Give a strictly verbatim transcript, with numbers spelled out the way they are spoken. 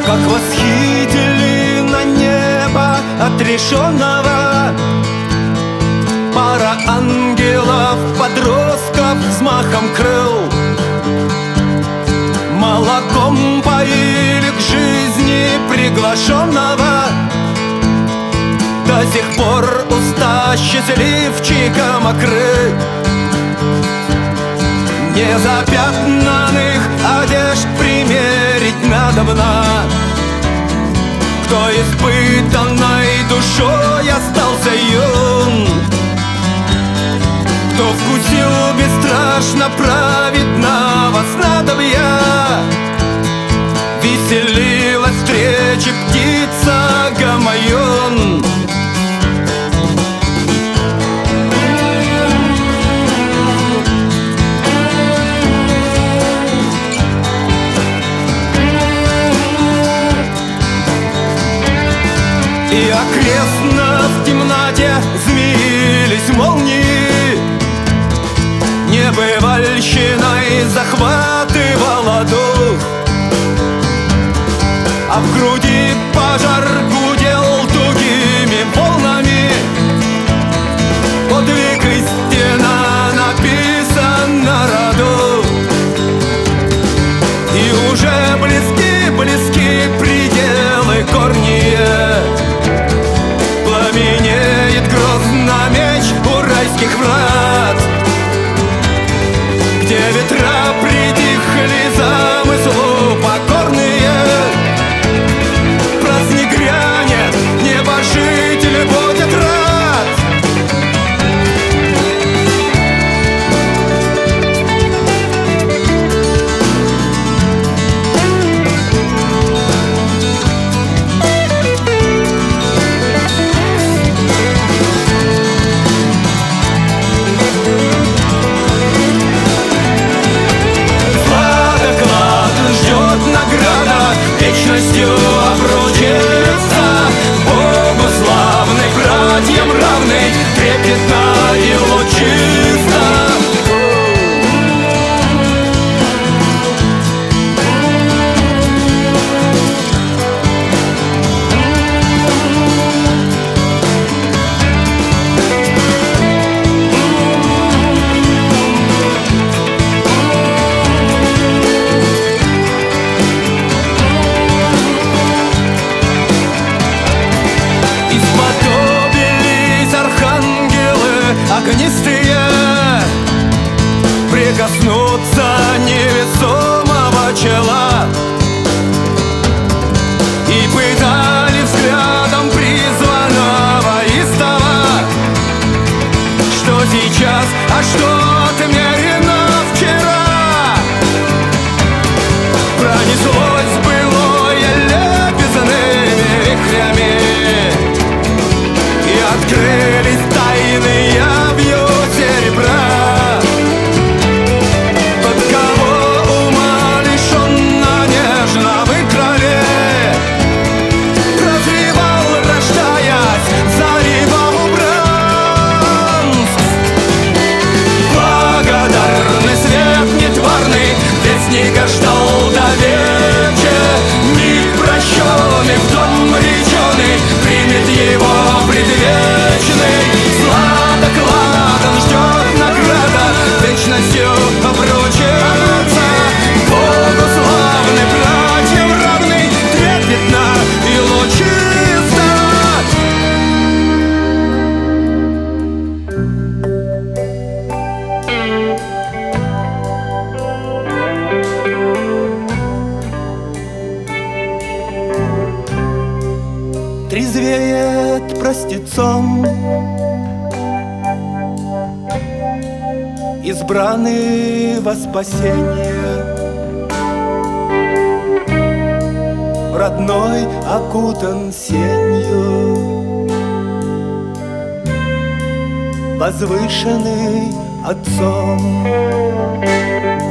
как восхитили на небо отрешенного. Пара ангелов, подростков взмахом крыл молоком поили к жизни приглашенного. До сих пор уста счастливчика мокры, незапятнанных одежд примерить надобно. Кто испытанной душой остался юн, кто вкусил бесстрашно праведного снадобья, веселилась встречи птица Гамаюн. И окрестно в темноте змеились молнии, небывальщиной захватывала дух, а в груди пожар гудел тугими волнами. Подвиг истина написан на роду, и уже близки, близки пределы корние. Пламенеет грозно меч у райских врат, где ветра притихли замыслу покорные. Праздник грянет, небожитель будет рад. Вечностью обручится, Богу славный, братьям равный, трепетно и лучисто. Огнистые прикоснуться невесомого чела и пытали взглядом призванного истова. Что сейчас, а что отмерено вчера? Пронеслось былое лебезными вихрями, и открылись тайные серебра. Тот, кого ума лишенно нежно выкрали, развивал, рождаясь, зарево убранств. Благодарный свет нетварный вестника ждал до вече. Миг прощенный, в дом реченый, примет его предвечный. Сладок ладан ждет награда, вечностью обручаться. Богу славный, братьям равный, трепетно и лучисто. Трезвеет простецом избранный во спасение, родной окутан сенью, возвышенный Отцом.